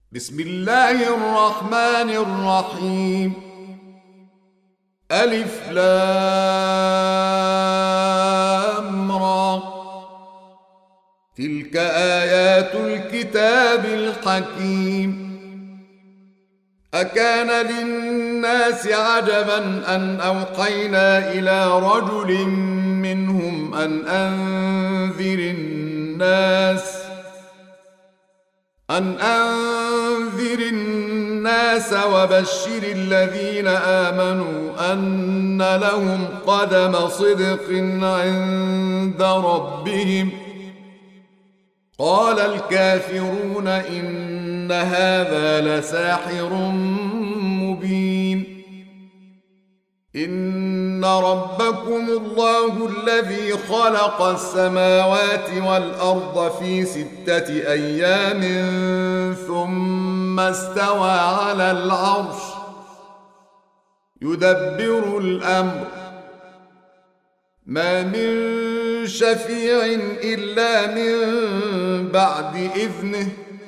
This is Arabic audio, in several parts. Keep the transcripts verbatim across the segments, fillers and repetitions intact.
بسم الله الرحمن الرحيم. ألف لام را. تلك آيات الكتاب الحكيم. أكان للناس عجبا أن أوحينا إلى رجل منهم أن أنذر الناس أن أنذر الناس وبشر الذين آمنوا أن لهم قدم صدق عند ربهم. قال الكافرون إن هذا لساحر مبين. إن ربكم الله الذي خلق السماوات والأرض في ستة أيام ثم استوى على العرش يدبر الأمر ما من شفيع إلا من بعد إذنه.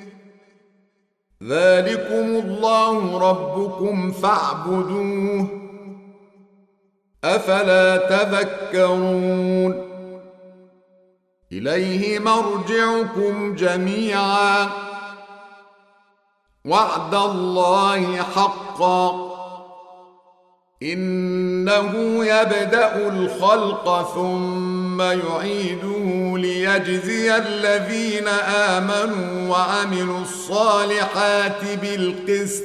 ذلكم الله ربكم فاعبدوه أفلا تذكرون. إليه مرجعكم جميعا وعد الله حقا. إنه يبدأ الخلق ثم يعيده ليجزي الذين آمنوا وعملوا الصالحات بالقسط،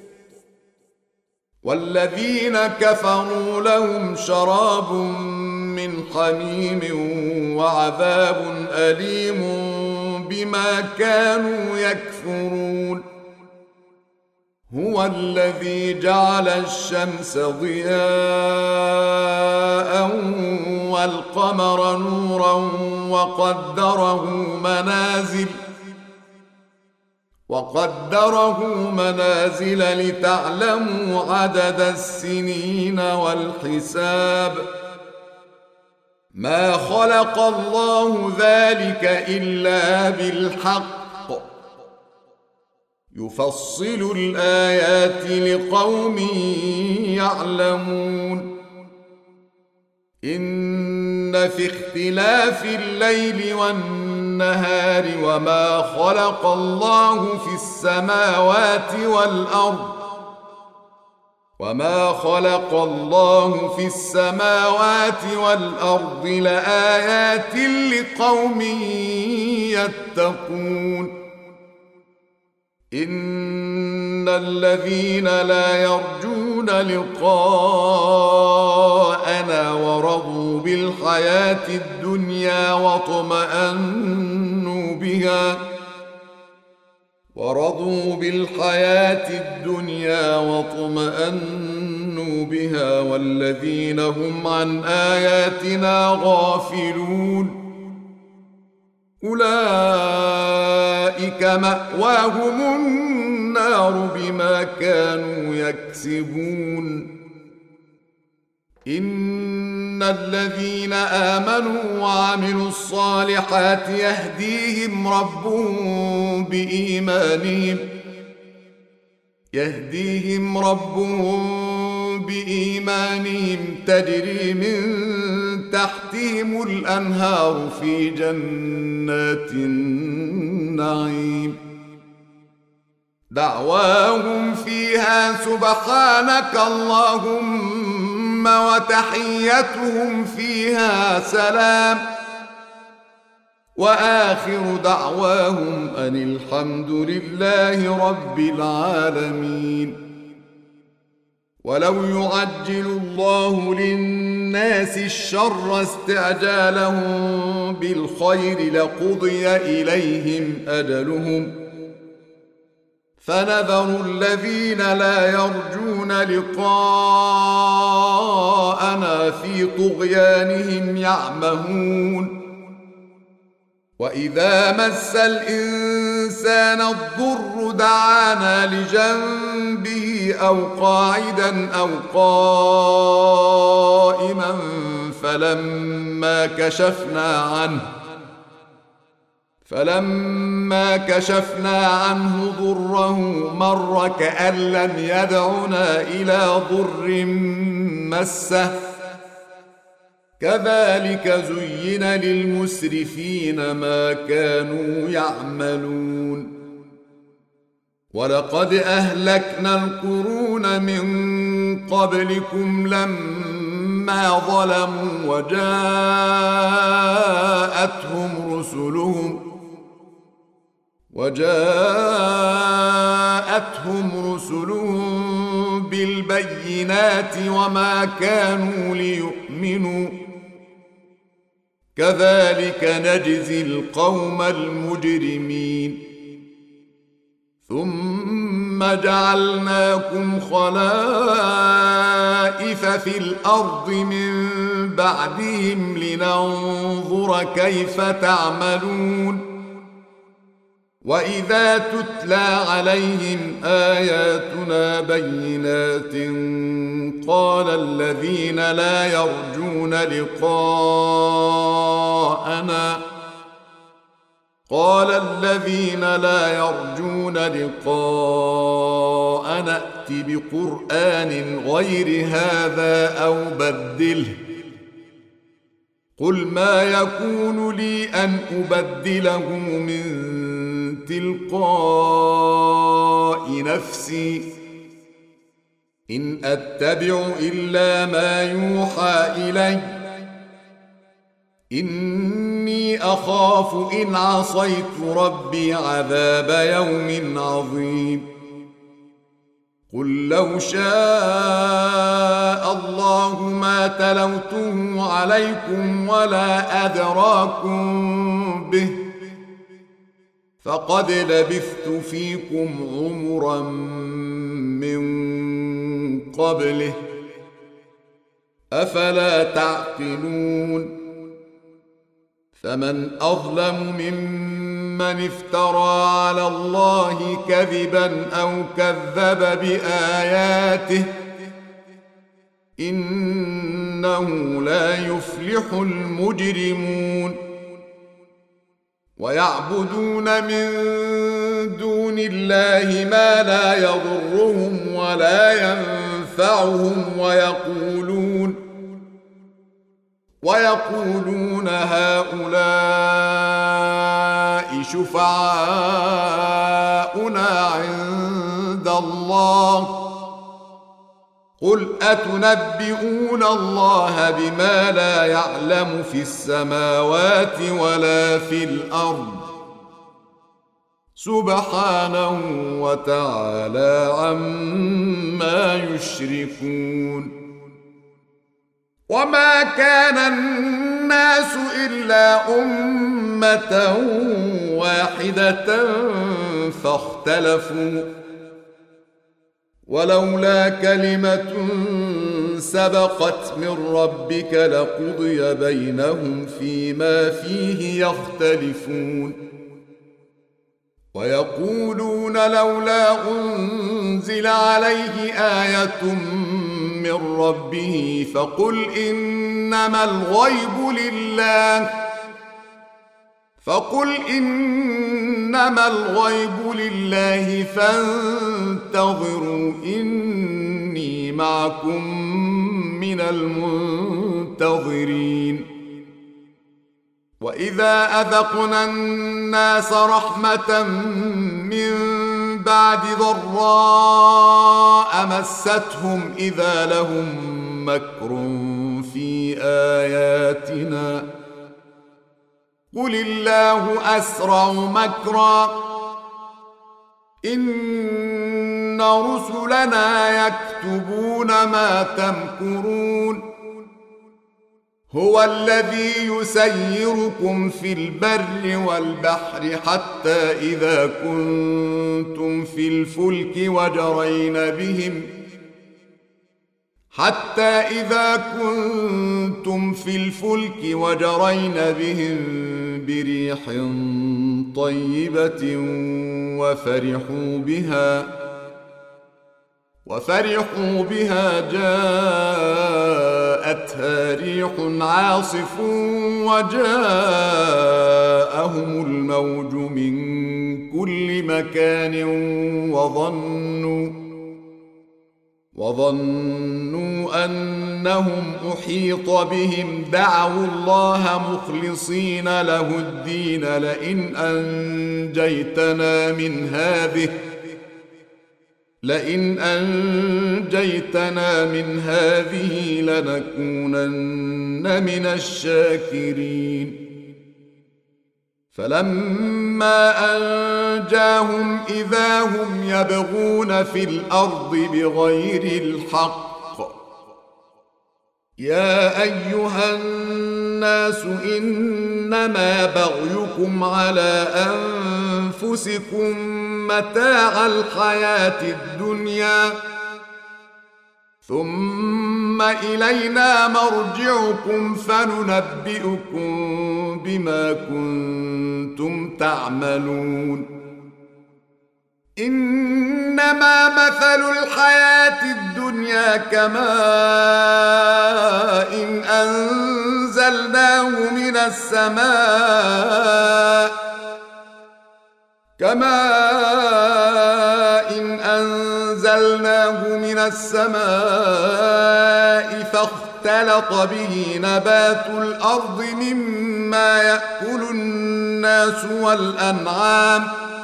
والذين كفروا لهم شراب من حميم وعذاب أليم بما كانوا يكفرون. هو الذي جعل الشمس ضياء والقمر نورا وقدره منازل وقدره منازل لتعلموا عدد السنين والحساب. ما خلق الله ذلك إلا بالحق يفصل الآيات لقوم يعلمون. إن في اختلاف الليل والنهار وما خلق الله في السماوات والأرض وما خلق الله في السماوات والأرض لآيات لقوم يتقون. إن الذين لا يرجون لقاءنا ورضوا بالحياة الدنيا واطمأنوا بها ورضوا بالحياة الدنيا واطمأنوا بها والذين هم عن آياتنا غافلون أولئك مأواهم النار بما كانوا يكسبون. إن الذين آمنوا وعملوا الصالحات يهديهم ربهم بإيمانهم يهديهم ربهم بإيمانهم تجري من تحتهم الأنهار في جنات النعيم. دعواهم فيها سبحانك اللهم وتحيتهم فيها سلام وآخر دعواهم أن الحمد لله رب العالمين. ولو يعجل الله للناس الشر استعجالهم بالخير لقضي إليهم أجلهم فنذر الذين لا يرجون لقاءنا في طغيانهم يعمهون. وإذا مس الإنسان الضر دعانا لجنبه أو قاعدا أو قائما فلما كشفنا عنه فلما كشفنا عنه ضره مر كأن لم يدعنا إلى ضر مسه كذلك زين للمسرفين ما كانوا يعملون ولقد أهلكنا القرون من قبلكم لما ظلموا وجاءتهم رسلهم وجاءتهم رسلهم بالبينات وما كانوا ليؤمنوا كذلك نجزي القوم المجرمين ثم جعلناكم خلائف في الأرض من بعدهم لننظر كيف تعملون وإذا تتلى عليهم آياتنا بينات قال الذين لا يرجون لقاءنا قال الذين لا يرجون لقاءنا ائت بقرآن غير هذا أو بدله قل ما يكون لي أن أبدله من تلقاء نفسي إن أتبع إلا ما يوحى إلي إني أخاف إن عصيت ربي عذاب يوم عظيم قل لو شاء الله ما تلوته عليكم ولا أدراكم به فقد لبثت فيكم عمرا من قبله أفلا تعقلون فمن أظلم ممن افترى على الله كذبا أو كذب بآياته إنه لا يفلح المجرمون ويعبدون من دون الله ما لا يضرهم ولا ينفعهم ويقولون ويقولون هؤلاء شفعاؤنا عند الله قل أتنبئون الله بما لا يعلم في السماوات ولا في الأرض سبحانه وتعالى عما يشركون وما كان الناس إلا أمة واحدة فاختلفوا ولولا كلمة سبقت من ربك لقضي بينهم فيما فيه يختلفون ويقولون لولا أنزل عليه آية من ربه فقل إنما الغيب لله فقل إنما الغيب لله فانتظروا إني معكم من المنتظرين وإذا أذقنا الناس رحمة من بعد ضراء مستهم إذا لهم مكر في آياتنا قل الله أسرع مكرا إن رسلنا يكتبون ما تمكرون هو الذي يسيركم في البر والبحر حتى إذا كنتم في الفلك وجرين بهم حتى إذا كنتم في الفلك وجرين بهم بريح طيبة وفرحوا بها وفرحوا بها جاءتها جاءتها ريح عاصف وجاءهم الموج من كل مكان وظنوا وظنوا أنهم أحيط بهم دعوا الله مخلصين له الدين لئن أنجيتنا من هذه لئن أنجيتنا من هذه لنكونن من الشاكرين فلما أنجاهم إذا هم يبغون في الأرض بغير الحق يا أيها الناس إنما بغيكم على أنفسكم متاع الحياة الدنيا ثم إلينا مرجعكم فننبئكم بما كنتم تعملون إنما مثل الحياة الدنيا كماء إن أنزلناه من السماء كماء إن أنزلناه من السماء فاختلط به نبات الأرض مما يأكل الناس والأنعام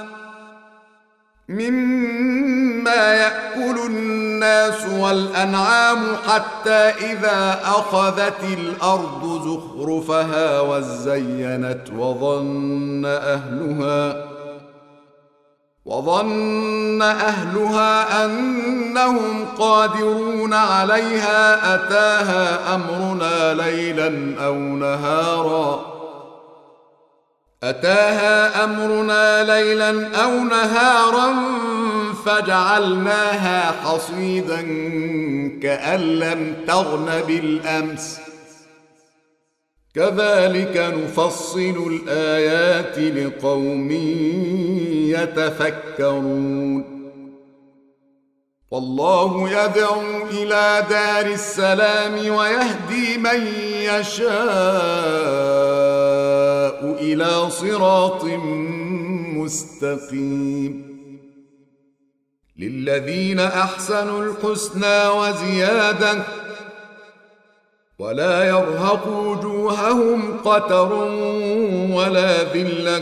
مما يأكل الناس والأنعام حتى إذا أخذت الأرض زخرفها وزينت وظن أهلها وظن أهلها أنهم قادرون عليها أتاها أمرنا ليلا أو نهارا أتاها أمرنا ليلا أو نهارا فجعلناها حصيدا كأن لم تغن بالأمس كذلك نفصل الآيات لقوم يتفكرون والله يدعو إلى دار السلام ويهدي من يشاء إلى صراط مستقيم للذين أحسنوا الحسنى وزيادة ولا يرهق وجوههم قتر ولا ذلة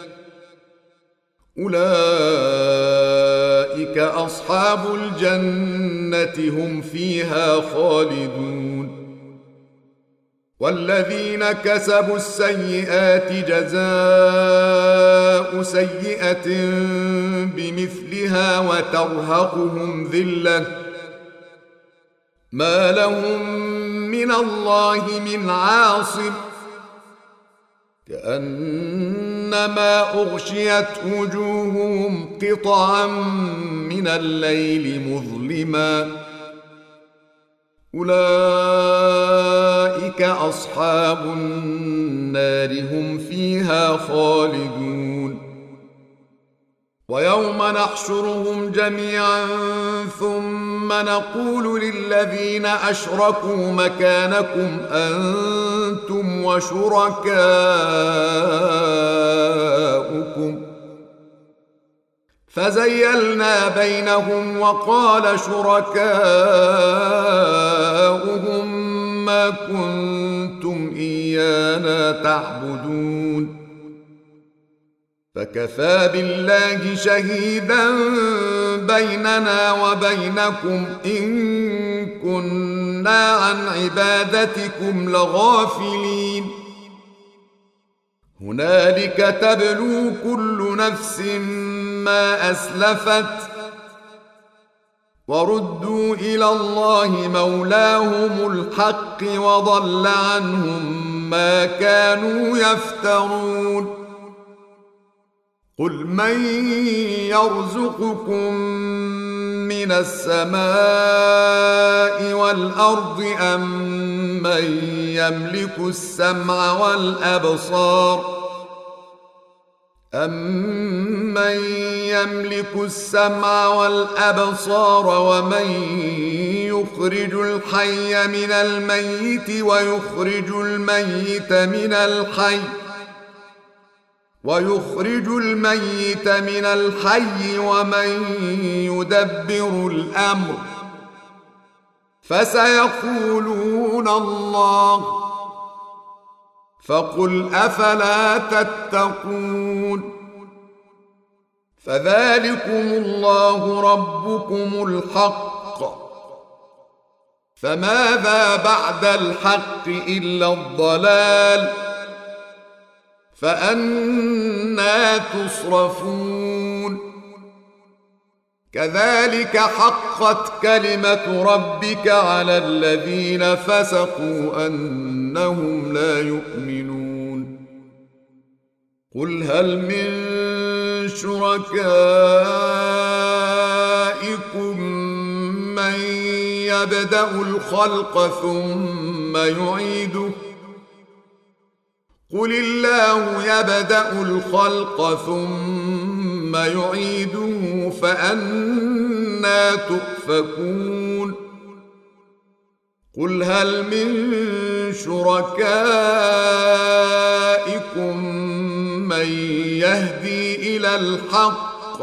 أولئك أصحاب الجنة هم فيها خالدون والذين كسبوا السيئات جزاء سيئة بمثلها وترهقهم ذلة ما لهم من الله من عاصم كأنما أغشيت وجوههم قطعا من الليل مظلما أولئك أصحاب النار هم فيها خالدون ويوم نحشرهم جميعا ثم نقول للذين أشركوا مكانكم أنتم وشركاؤكم فزيلنا بينهم وقال شركاؤهم ما كنتم إيانا تعبدون فكفى بالله شهيدا بيننا وبينكم إن كنا عن عبادتكم لغافلين هنالك تبلو كل نفس ما أسلفت وردوا إلى الله مولاهم الحق وضل عنهم ما كانوا يفترون قل من يرزقكم من السماء والأرض أم من يملك السمع والأبصار أمن يملك السمع والأبصار ومن يخرج الحي من الميت ويخرج الميت من الحي ويخرج الميت من الحي ومن يدبر الأمر فسيقولون الله فقل أفلا تتقون فذلكم الله ربكم الحق فماذا بعد الحق إلا الضلال فأنى تصرفون كذلك حقت كلمة ربك على الذين فسقوا أنهم لا يؤمنون قل هل من شركائكم من يبدأ الخلق ثم يعيده قل الله يبدأ الخلق ثم يعيده فأنى تؤفكون قل هل من شركائكم من يهدي إلى الحق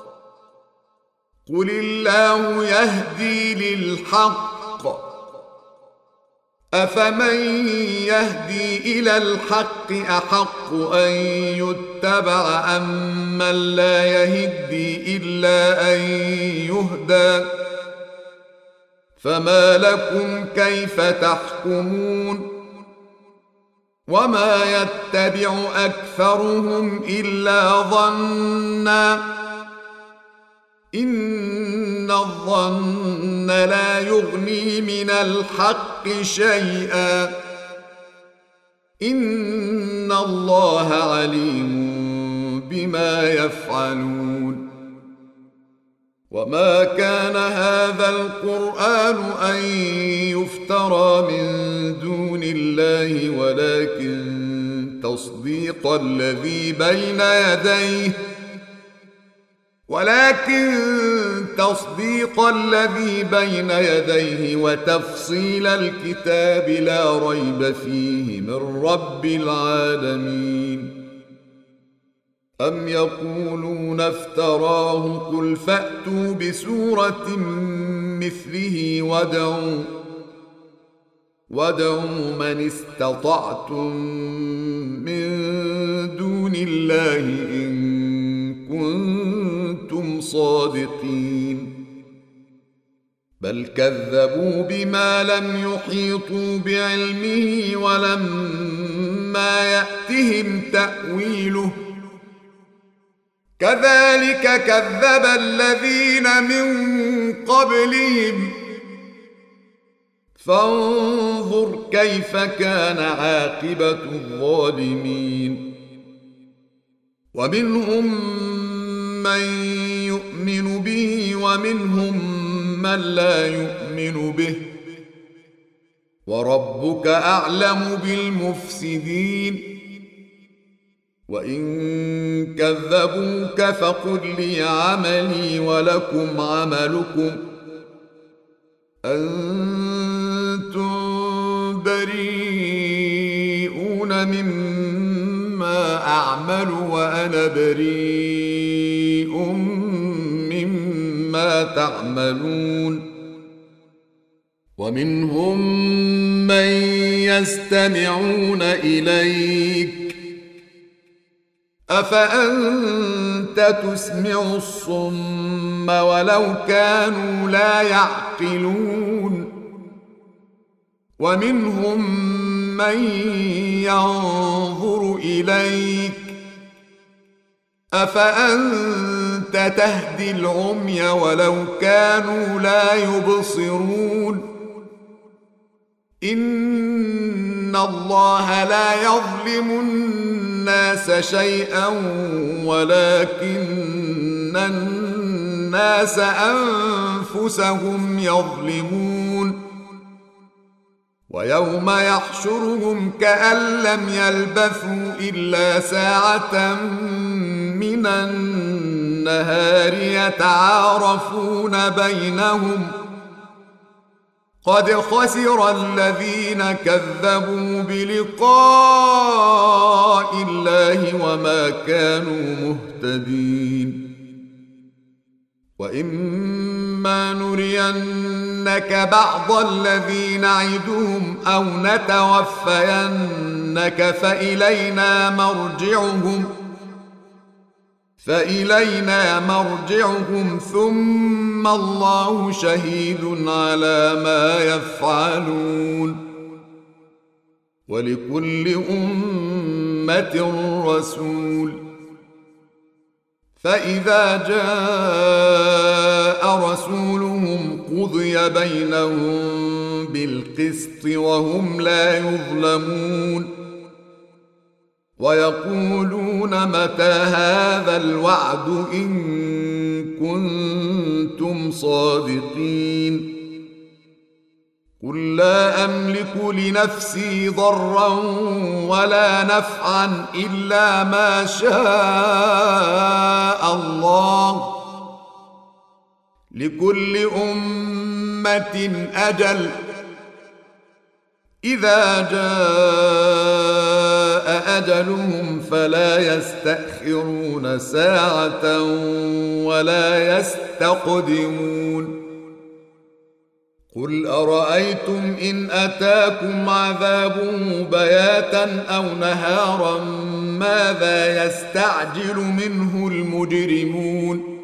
قل الله يهدي للحق أفمن يهدي إلى الحق أحق أن يتبع أم من لا يهدي إلا أن يهدى فما لكم كيف تحكمون وما يتبع أكثرهم إلا ظنا إن الظن لا يغني من الحق شيئا إن الله عليم بما يفعلون وما كان هذا القرآن أن يفترى من دون الله ولكن تصديق الذي بين يديه ولكن تصديق الذي بين يديه وتفصيل الكتاب لا ريب فيه من رب العالمين أم يقولون افتراه قل فأتوا بسورة مثله وادعوا وادعوا من استطعتم من دون الله إن كنتم صادقين بل كذبوا بما لم يحيطوا بعلمه ولما يأتهم تأويله كذلك كذب الذين من قبلهم فانظر كيف كان عاقبة الظالمين ومنهم من يؤمن به ومنهم من لا يؤمن به وربك أعلم بالمفسدين وإن كذبوك فقل لي عملي ولكم عملكم أنتم بريئون مما أعمل وأنا بريء مما تعملون ومنهم من يستمعون إليك أفأنت تسمع الصم ولو كانوا لا يعقلون ومنهم من ينظر إليك أفأنت تهدي العمي ولو كانوا لا يبصرون إن الله لا يظلم الناس شيئا ولكن الناس أنفسهم يظلمون ويوم يحشرهم كأن لم يلبثوا إلا ساعة من النهار يتعارفون بينهم قد خسر الذين كذبوا بلقاء الله وما كانوا مهتدين وإما نرينك بعض الذي نعدهم أو نتوفينك فإلينا مرجعهم فإلينا مرجعهم ثم الله شهيد على ما يفعلون ولكل أمة رسول فإذا جاء رسولهم قضي بينهم بالقسط وهم لا يظلمون ويقولون متى هذا الوعد إن كنتم صادقين قل لا أملك لنفسي ضرا ولا نفعا إلا ما شاء الله لكل أمة أجل إذا جاء أجلهم فلا يستأخرون ساعة ولا يستقدمون قل أرأيتم إن أتاكم عذابه بياتا أو نهارا ماذا يستعجل منه المجرمون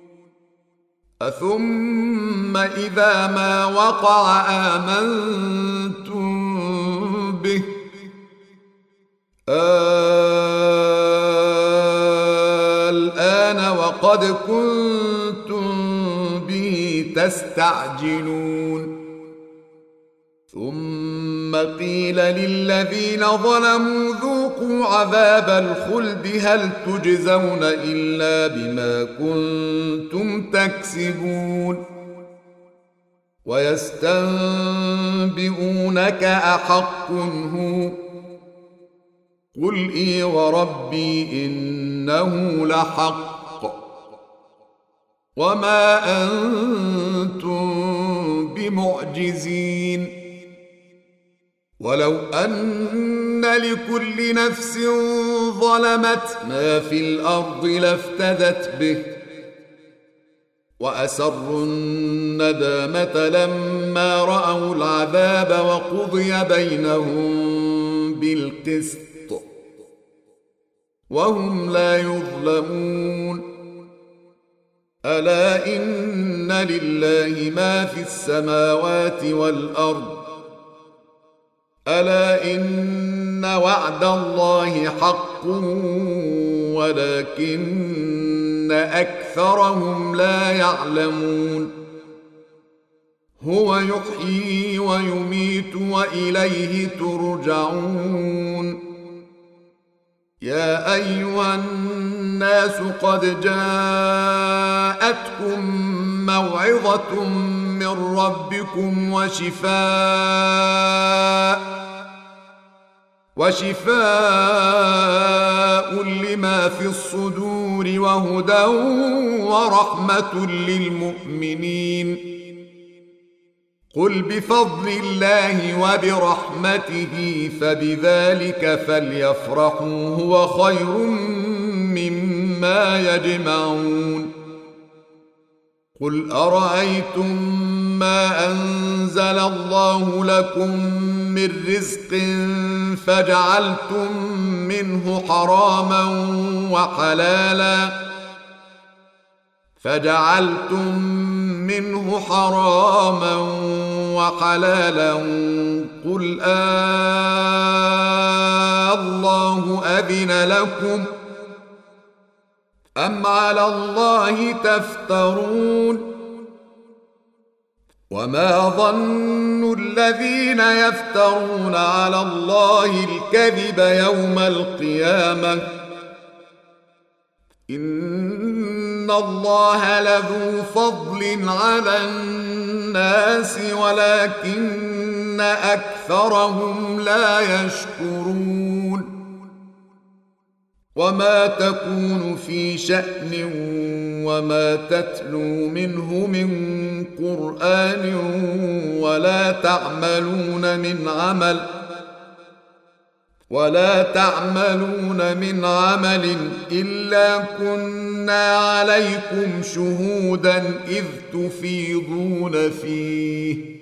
أثم إذا ما وقع آمنتم به الآن وقد كنتم به تستعجلون ثم قيل للذين ظلموا ذوقوا عذاب الخلد هل تجزون إلا بما كنتم تكسبون ويستنبئونك أحق هو قل إي وربي إنه لحق وما أنتم بمعجزين ولو أن لكل نفس ظلمت ما في الأرض لافتدت به وأسروا الندامة لما رأوا العذاب وقضي بينهم بالقسط وهم لا يظلمون ألا إن لله ما في السماوات والأرض ألا إن وعد الله حق ولكن أكثرهم لا يعلمون هو يحيي ويميت وإليه ترجعون يا أيها الناس قد جاءتكم موعظة من ربكم وشفاء وشفاء لما في الصدور وهدى ورحمة للمؤمنين قل بفضل الله وبرحمته فبذلك فليفرحوا هو خير مما يجمعون قل أرأيتم ما أنزل الله لكم من رزق فجعلتم منه حراما وحلالا فجعلتم منه حراما وحلالا قل آه الله أذن لكم أم على الله تفترون وما ظن الذين يفترون على الله الكذب يوم القيامة إن الله لذو فضل على الناس ولكن أكثرهم لا يشكرون وما تكون في شأن وما تتلو منه من قرآن ولا تعملون من عمل ولا تعملون من عمل إلا كنا عليكم شهودا إذ تفيضون فيه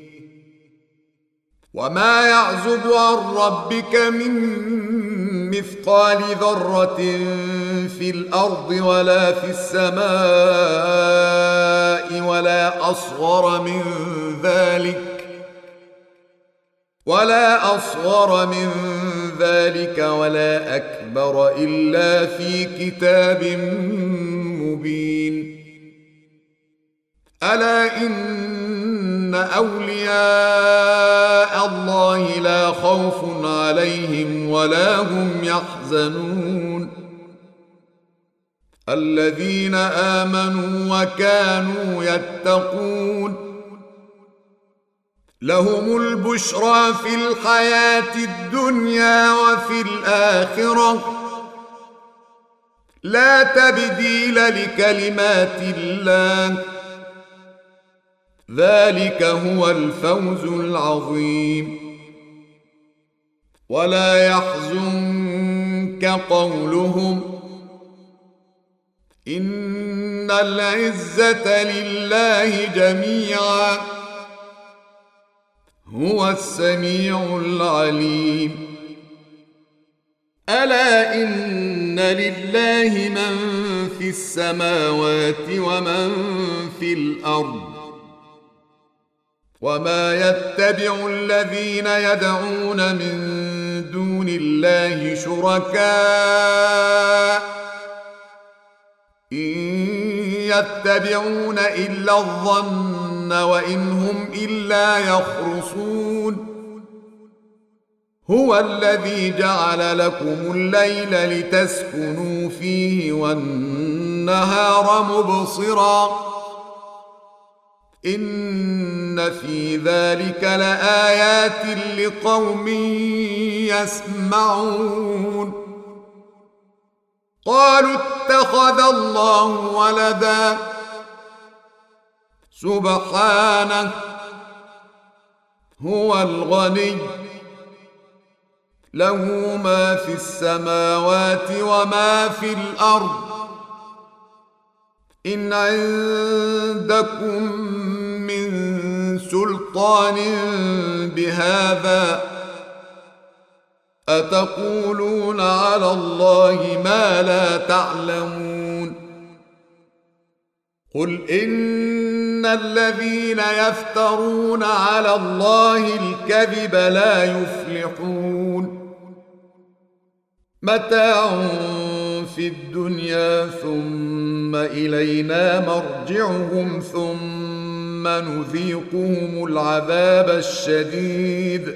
وما يعزب عن ربك من مثقال ذرة في الأرض ولا في السماء ولا أصغر من ذلك ولا أصغر من ذلك ولا أكبر إلا في كتاب مبين ألا إن أولياء الله لا خوف عليهم ولا هم يحزنون الذين آمنوا وكانوا يتقون لهم البشرى في الحياة الدنيا وفي الآخرة لا تبديل لكلمات الله ذلك هو الفوز العظيم ولا يحزنك قولهم إن العزة لله جميعا هو السميع العليم ألا إن لله من في السماوات ومن في الأرض وما يتبع الذين يدعون من دون الله شركاء إن يتبعون إلا الظن وإن هم إلا يخرصون هو الذي جعل لكم الليل لتسكنوا فيه والنهار مبصرا إن في ذلك لآيات لقوم يسمعون قالوا اتخذ الله ولدا سبحانه هو الغني له ما في السماوات وما في الأرض إن عندكم من سلطان بهذا أتقولون على الله ما لا تعلمون قل إن الذين يفترون على الله الكذب لا يفلحون متاع في الدنيا ثم إلينا مرجعهم ثم نذيقهم العذاب الشديد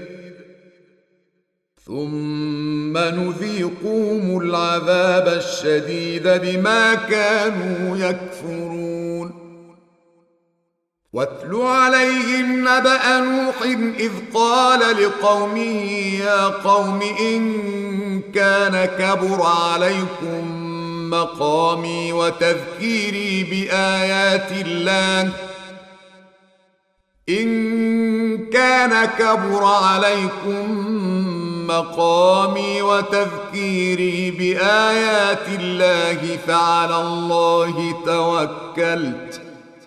ثم نذيقهم العذاب الشديد بما كانوا يكفرون واتل عليهم نبأ نوح إذ قال لقومه يا قوم إن كان كبر عليكم مقامي وتذكيري بآيات الله إن كان كبر عليكم مقامي وتذكيري بآيات الله فعلى الله توكلت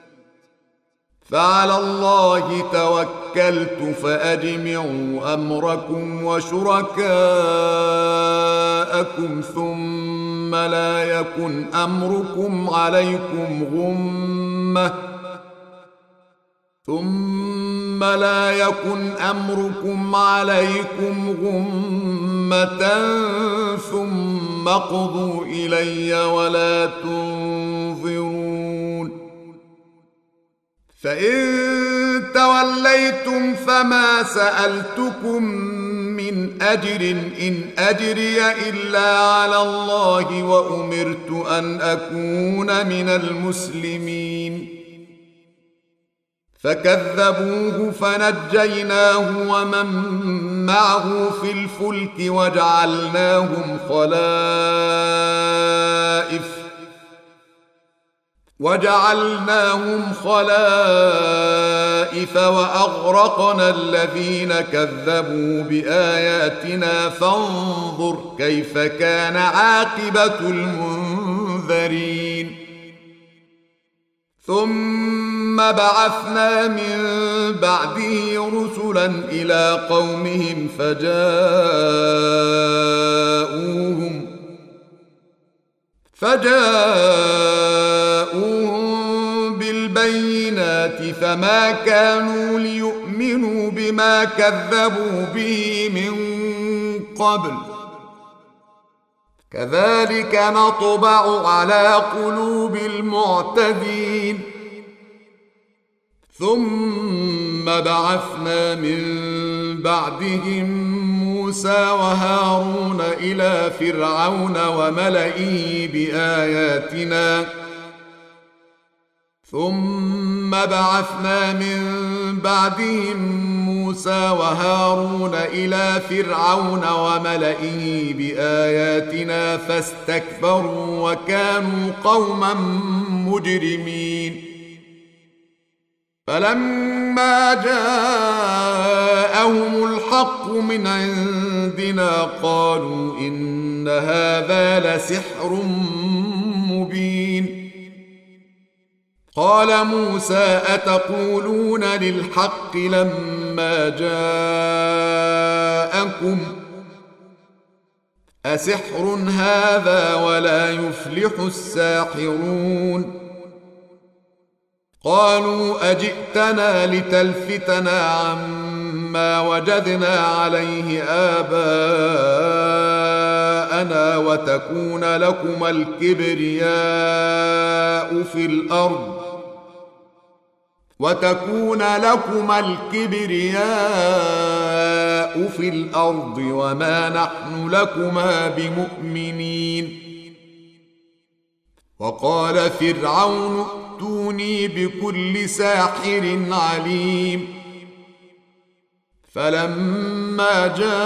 فعلى الله توكلت فأجمعوا أمركم وشركاءكم ثم لا يكن أمركم عليكم غمة ثم لا يكن أمركم عليكم غمة ثم اقضوا إلي ولا تنظرون فإن توليتم فما سألتكم من أجر إن أجري إلا على الله وأمرت أن أكون من المسلمين فكذبوه فنجيناه ومن معه في الفلك وجعلناهم خلائف وجعلناهم خلائف وأغرقنا الذين كذبوا بآياتنا فانظر كيف كان عاقبة المنذرين ثم بعثنا من بعده رسلا إلى قومهم فجاءوهم فجاءوهم بالبينات فما كانوا ليؤمنوا بما كذبوا به من قبل كذلك نطبع على قلوب المعتدين ثم بعثنا من بعدهم موسى وهارون إلى فرعون وملئه بآياتنا ثم بعثنا من بعدهم موسى وهارون إلى فرعون وملئه بآياتنا فاستكبروا وكانوا قوما مجرمين فلما جاءهم الحق من عندنا قالوا إن هذا لسحر مبين قال موسى أتقولون للحق لما جاءكم أسحر هذا ولا يفلح الساحرون قالوا أجئتنا لتلفتنا عما وجدنا عليه آباءنا وتكون لكما الكبرياء في الأرض وتكون لكما الكبرياء في الأرض وما نحن لكما بمؤمنين وقال فرعون ائتوني بكل ساحر عليم فلما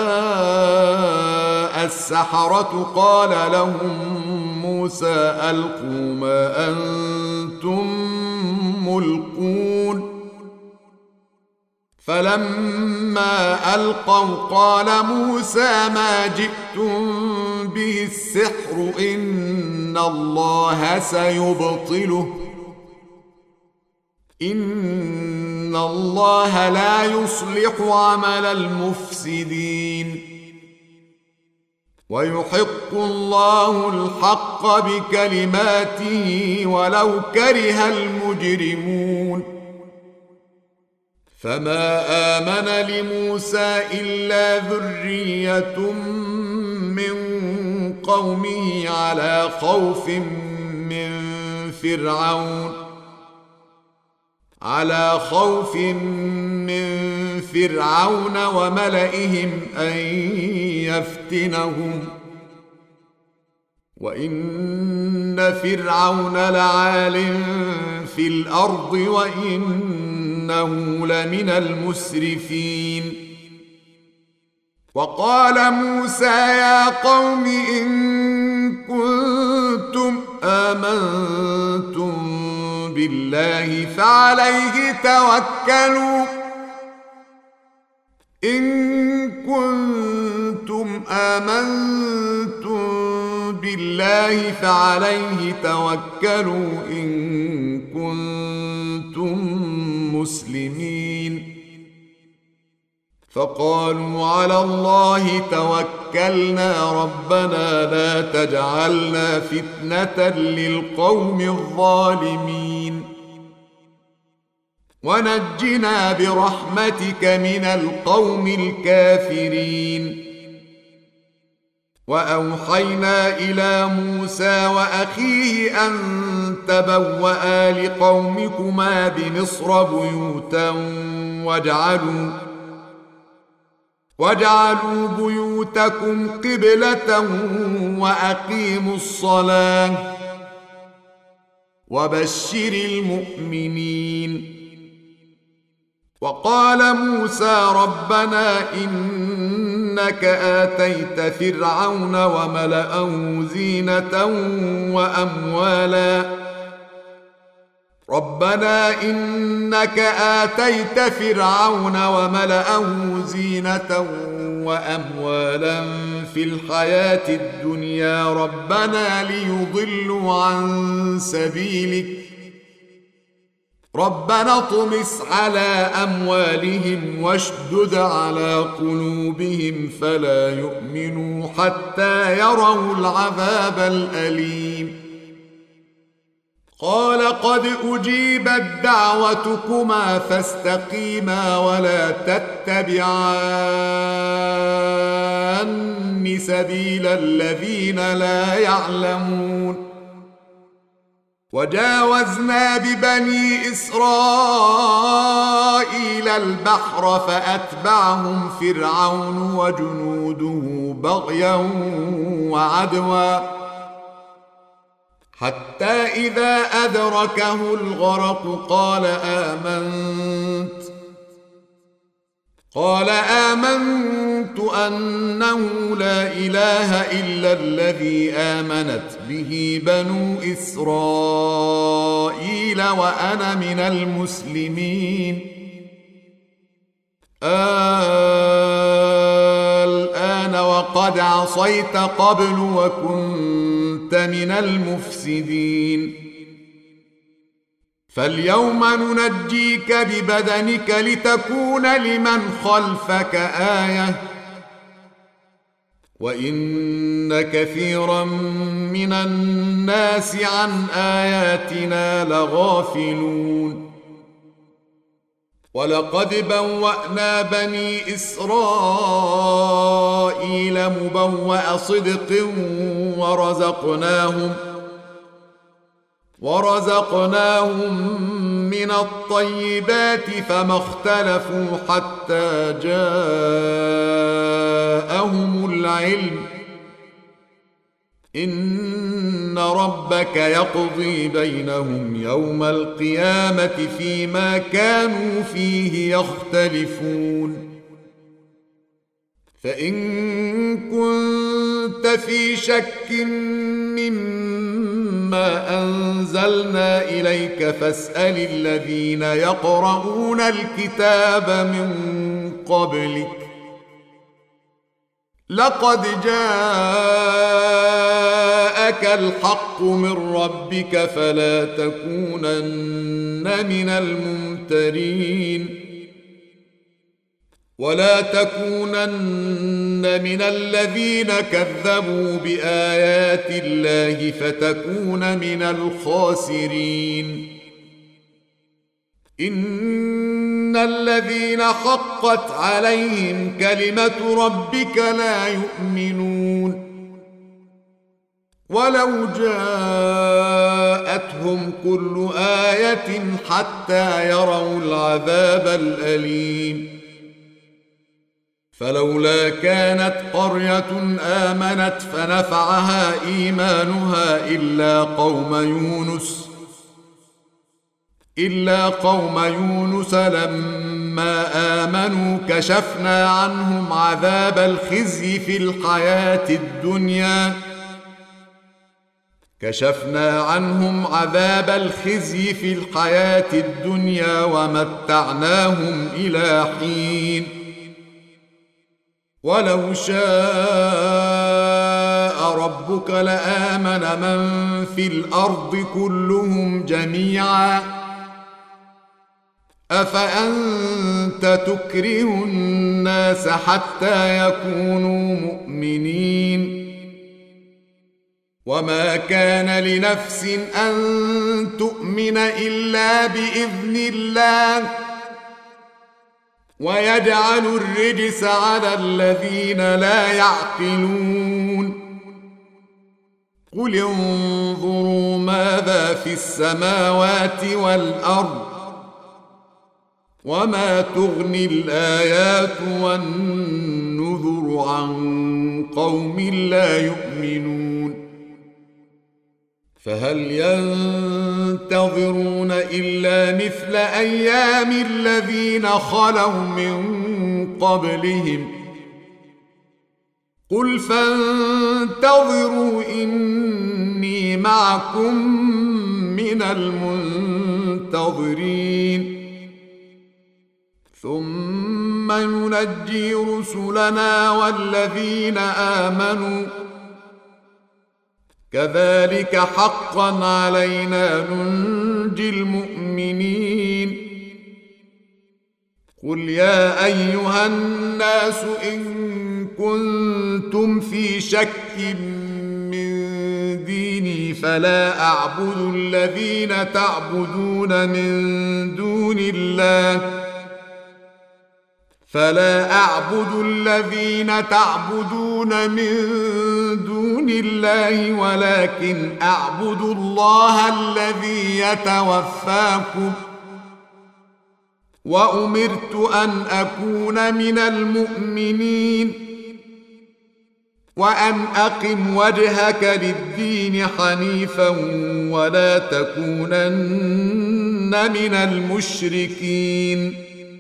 جاء السحرة قال لهم موسى ألقوا ما أنتم ملقون فلما ألقوا قال موسى ما جئتم به السحر إن الله سيبطله إن الله لا يصلح عمل المفسدين ويحق الله الحق بكلماته ولو كره المجرمون فما آمن لموسى إلا ذرية من قومه على خوف من فرعون على خوف من فرعون وملئهم أن يفتنهم وإن فرعون لعال في الأرض وإنه لمن المسرفين وقال موسى يا قوم إن كنتم آمنتم بالله فعليه توكلوا إن كنتم آمنتم بالله فعليه توكلوا إن كنتم مسلمين فقالوا على الله توكلنا ربنا لا تجعلنا فتنة للقوم الظالمين ونجنا برحمتك من القوم الكافرين وأوحينا إلى موسى وأخيه أن تبوأ لقومكما بمصر بيوتا واجعلوا واجعلوا بيوتكم قبلة وأقيموا الصلاة وبشر المؤمنين وقال موسى ربنا إنك آتيت فرعون وملأه زينة وأموالا ربنا إنك آتيت فرعون وملأه زينة وأموالا في الحياة الدنيا ربنا ليضلوا عن سبيلك ربنا اطمس على أموالهم واشدد على قلوبهم فلا يؤمنوا حتى يروا العذاب الأليم قال قد أجيبت دعوتكما فاستقيما ولا تتبعان سبيل الذين لا يعلمون وجاوزنا ببني إسرائيل البحر فأتبعهم فرعون وجنوده بغيا وعدوا حتى إذا أدركه الغرق قال آمنت قال آمنت أنه لا إله إلا الذي آمنت به بنو إسرائيل وأنا من المسلمين الآن وقد عصيت قبل وكنت من المفسدين فاليوم ننجيك ببدنك لتكون لمن خلفك آية وإن كثيرا من الناس عن آياتنا لغافلون ولقد بوأنا بني إسرائيل مبوأ صدق ورزقناهم ورزقناهم من الطيبات فما اختلفوا حتى جاءهم العلم إن ربك يقضي بينهم يوم القيامة فيما كانوا فيه يختلفون فإن كنت في شك مما أنزلنا إليك فاسأل الذين يقرؤون الكتاب من قبلك لقد جاءك الحق من ربك فلا تكونن من الممترين ولا تكونن من الذين كذبوا بآيات الله فتكون من الخاسرين إن الذين حقت عليهم كلمة ربك لا يؤمنون ولو جاءتهم كل آية حتى يروا العذاب الأليم فلولا كانت قرية آمنت فنفعها إيمانها إلا قوم يونس إلا قوم يونس لما آمنوا كشفنا عنهم عذاب الخزي في الحياة الدنيا كشفنا عنهم عذاب الخزي في الحياة الدنيا ومتعناهم إلى حين ولو شاء ربك لآمن من في الأرض كلهم جميعا أفأنت تكره الناس حتى يكونوا مؤمنين وما كان لنفس أن تؤمن إلا بإذن الله ويجعل الرجس على الذين لا يعقلون قل انظروا ماذا في السماوات والأرض وما تغني الآيات والنذر عن قوم لا يؤمنون فهل ينتظرون إلا مثل أيام الذين خلوا من قبلهم قل فانتظروا إني معكم من المنتظرين ثم ننجي رسلنا والذين آمنوا كذلك حقا علينا ننجي المؤمنين قل يا أيها الناس إن كنتم في شك من ديني فلا أعبد الذين تعبدون من دون الله فلا أعبد الذين تعبدون من دون الله ولكن أعبد الله الذي يتوفاكم وأمرت أن أكون من المؤمنين وأن أقم وجهك للدين حنيفا ولا تكونن من المشركين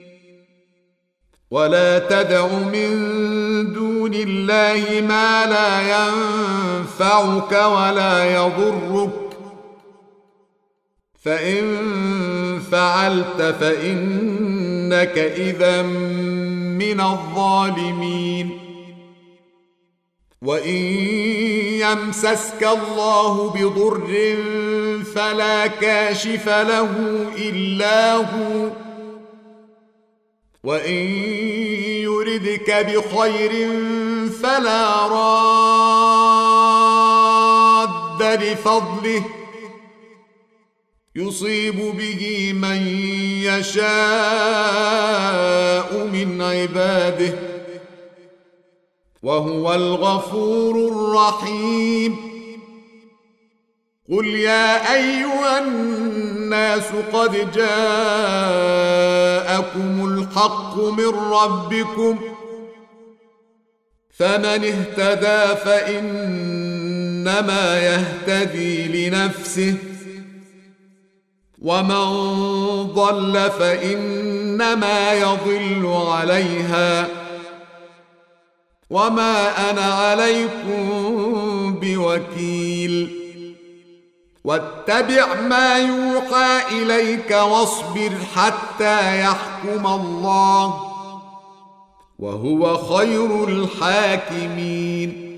ولا تدع من دون الله ما لا ينفعك ولا يضرك فإن فعلت فإنك إذا من الظالمين وإن يمسسك الله بضر فلا كاشف له إلا هو وإن يردك بخير فلا راد لفضله يصيب به من يشاء من عباده وهو الغفور الرحيم قل يا أيها الناس قد جاءكم الحق من ربكم فمن اهتدى فإنما يهتدي لنفسه ومن ضل فإنما يضل عليها وما أنا عليكم بوكيل واتبع ما يوحى إليك واصبر حتى يحكم الله وهو خير الحاكمين